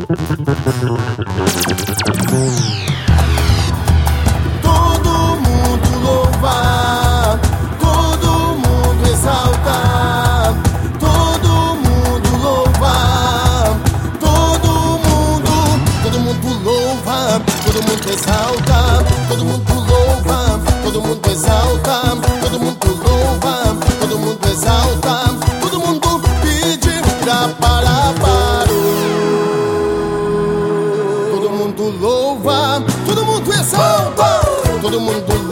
Todo mundo louva, todo mundo exalta, todo mundo louva, todo mundo louva, todo mundo exalta, todo mundo louva, todo mundo exalta, todo mundo louva, todo mundo exalta, todo mundo pede pra parar, parou. Todo mundo louva, todo mundo exalta, todo mundo